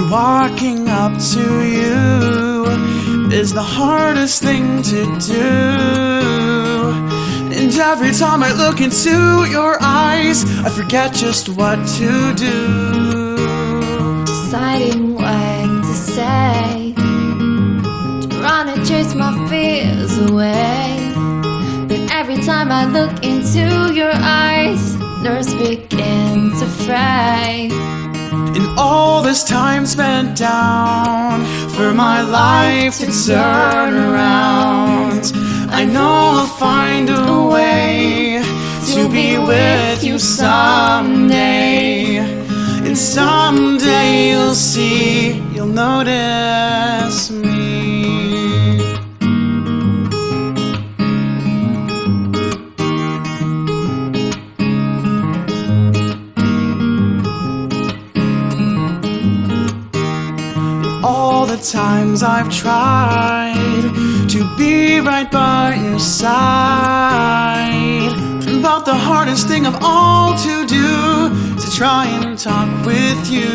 walking up to you is the hardest thing to do. And every time I look into your eyes, I forget just what to do. Deciding what to say, trying to chase my fears away. But every time I look into your eyes, nerves begin to fray. And all this time spent down for my life to turn around, I know I'll find a way to be with you someday. And someday you'll see, you'll notice me. All the times I've tried to be right by your side, but the hardest thing of all to do is to try and talk with you.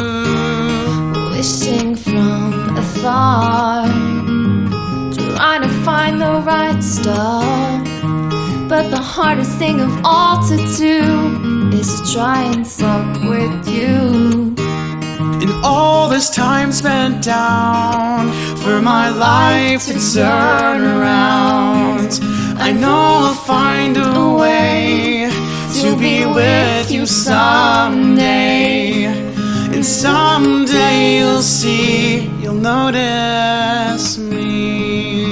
Wishing from afar, trying to find the right star. But the hardest thing of all to do is to try and talk with you. And all this time spent down for my life to turn around, I know I'll find a way to be with you someday. And someday you'll see, you'll notice me.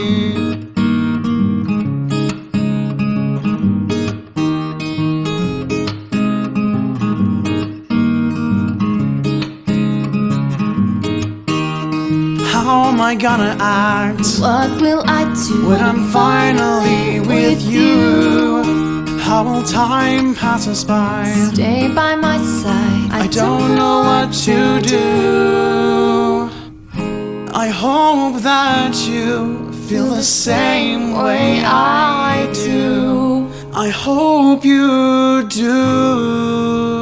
How am I gonna act? What will I do when I'm finally with you? How will time pass us by? Stay by my side. I don't know what to do. I hope that you feel the same way I do. I hope you do.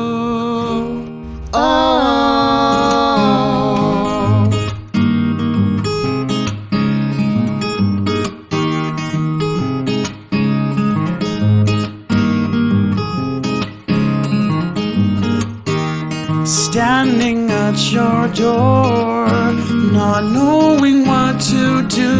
Standing at your door, not knowing what to do.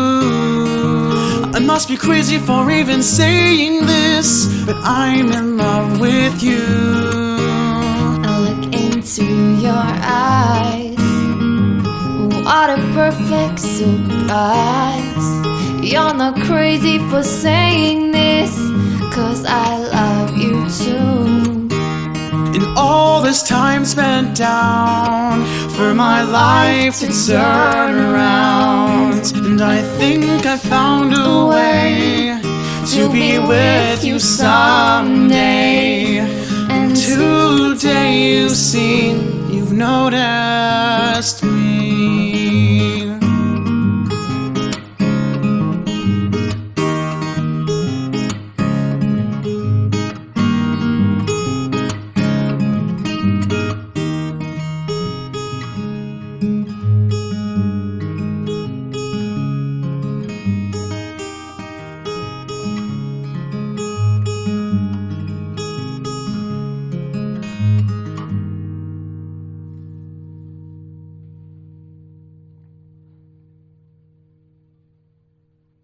I must be crazy for even saying this, but I'm in love with you. I look into your eyes, what a perfect surprise. You're not crazy for saying this, 'cause I love you too. And all this time spent down for my life to turn around, and I think I found a way to be with you someday. And today you've seen, you've noticed me.